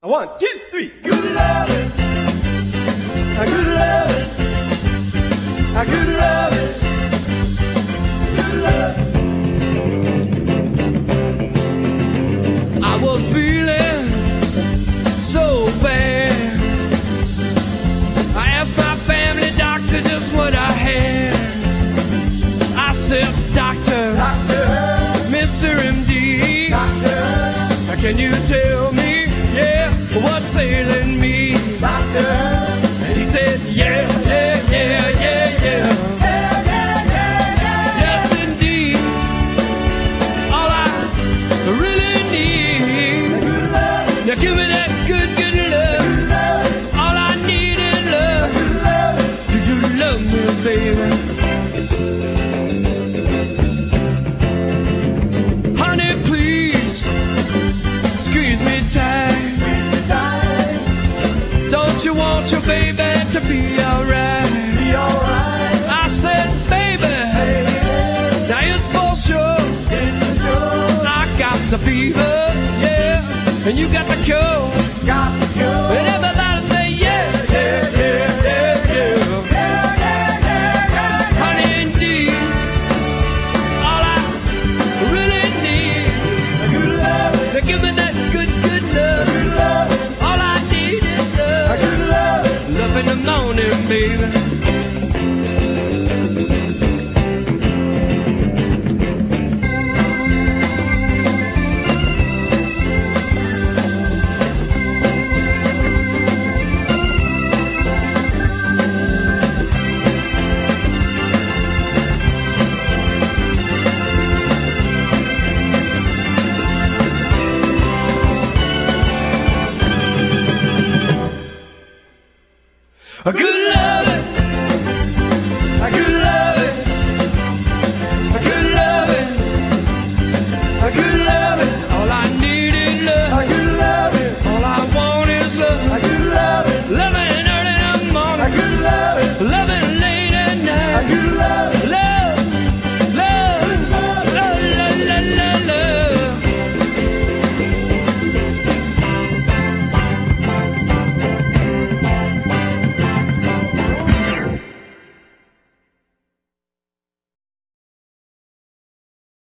1, 2, 3. Good loving. Good loving. Good loving. Good loving. I was feeling so bad. I asked my family doctor just what I had. I said, Doctor, Mr. MD, Doctor, can you tell me, yeah, what's ailing me? Doctor, and he said, yeah, yeah, yeah, yeah, yeah. Yes, indeed, all I really need. Now give me that good, good love. All I need is love. Do you love me, baby? Honey, please, squeeze me tight. Don't you want your baby to be alright? I said, baby, now it's for sure. I got the fever, yeah, and you got the cure. And everybody say, yeah, yeah, yeah, yeah, yeah. Honey, indeed, all I really need. Now give me that good, good love. All I need is love. Love in the morning, baby. A good loving, a good loving, a good loving, a good loving. All I need is love. A good loving. All I want is love. A good loving. Loving early in the morning. A good loving. Loving